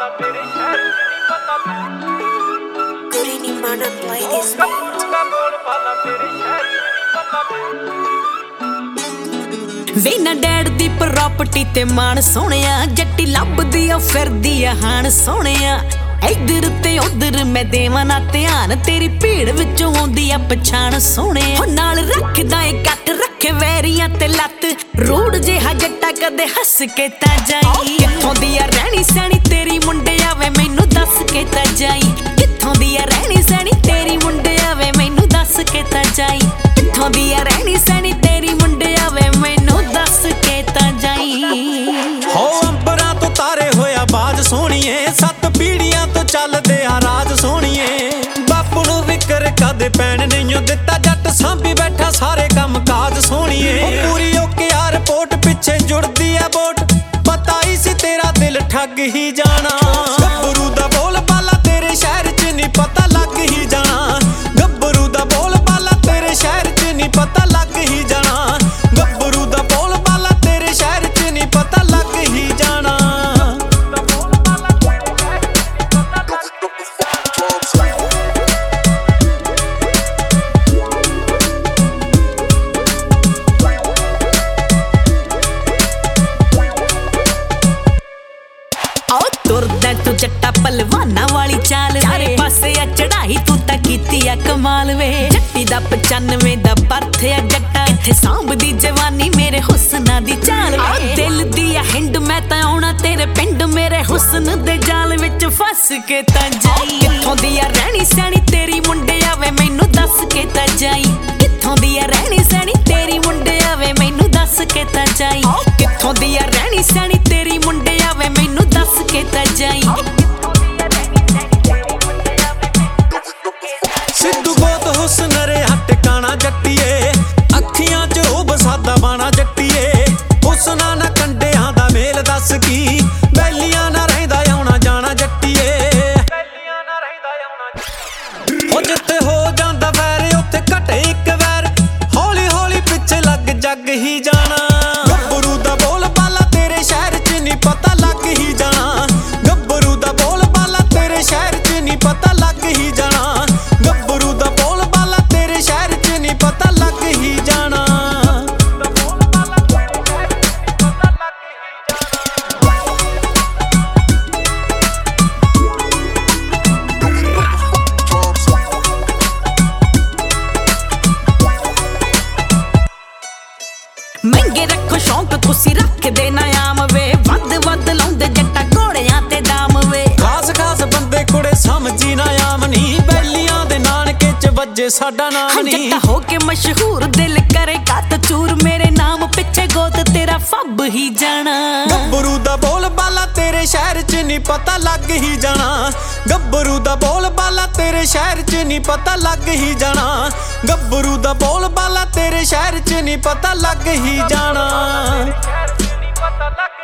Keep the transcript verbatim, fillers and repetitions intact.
वे ना डैड दी प्रॉपर्टी ते मान सोहणिया जट्टी लभदी आ फिरदी आ हाण सोहणिया इधर ते उधर मैं देवां ना ध्यान तेरी भीड़ विचों आउंदी आ पछाण सोहणिया हो नाल रखदा ए कट रखे वैरियां ते लत रूड जिहा जट्टा कदे हस के ता जाई कित्थों दी आ रहनी सहनी तेरी मुंडिया वे मैनू दस के ता जाई कित्थों दी आ रहनी सहनी तेरी मुंडिया वे मैनू दस के ता जाई कित्थों दी आ रहनी सहनी तेरी मुंडिया वे मैनू दस के ता जाई हो अंबरां तो तारे होया बाज सोहणीए सत पीढ़ियां तो चलदे आ राज सोहणीए बापू नूं विकर कदे पैण नहीं दिता जट सांभी बैठा सारे काम काज सोहणीए पूरी ओके आ रिपोर्ट पिछे जुड़दी है वोट पता ही सी तेरा दिल ठग ही जाना गब्बरू दा बोल बाला तेरे शहर च नहीं पता लग ही जाना गब्बरू दा बोल बाला तेरे शहर च नहीं पता लग ही जाना गब्बरू दा बोल बाला तेरे शहर च नहीं पता लग ही जाना तुरदा तू जट्टा पलवाना वाली चाल चारे पासे आ चढ़ाई तू तां कीती आ कमाल वे जट्टी दा पचानवे दा बर्थ आ जट्टा इत्थे सांभदी जवानी मेरे हुस्ना दी चाल वे दिल दी आ हिंड मैं तां आउणा तेरे पिंड मेरे हुस्न दे जाल विच फस के तां जाई कित्थों दी आ रहनी सहनी तेरी मुंडिया वे मैनू दस के तां जाई कित्थों दी आ रहनी सहनी तेरी मुंडिया वे मैनू दस के तां जाई कित्थों दी आ रहनी सहनी तेरी मुंडिया वे मैनू दस के तां जाई सिद्धू गोत हुस्न रे हटकाना जट्टीए अखियां च रोब सादा बाणा जट्टीए हुस्ना ना कंडियां दा मेल दस की बैलियां ना रहिंदा आउणा जाना जट्टीए हो जिथे हो जांदा वैर उत्थे घटे इक वैर हौली हौली पिछे लग जग ही जाना गब्बरू दा बोल बाला तेरे शहर च नहीं पता लग ही जाना गब्बरू दा बोल बाला तेरे शहर च नहीं पता लग ही जाना गब्बरू दा बोल बाला तेरे शहर च नहीं पता लग ही जाना महंगे रखो शौक तुसी रख दे नाम वे वध वध लाउंदे जट्टा घोड़ियां ते दाम वे खास खास बंदे कुड़े समझी ना आम नी बैलियां दे नानके च वज्जे साडा नाम नी जट्टा हो के मशहूर दिल करे कत चूर मेरे नाम पिछे गोद तेरा फब ही जाना गब्बरू दा बोल बाला तेरे शहर च नहीं पता लग ही जाना गब्बरू दा बोल बाला तेरे शहर च नहीं पता लग ही जाना गब्बरू दा बोल बाला तेरे शहर च नहीं पता लग ही जाना।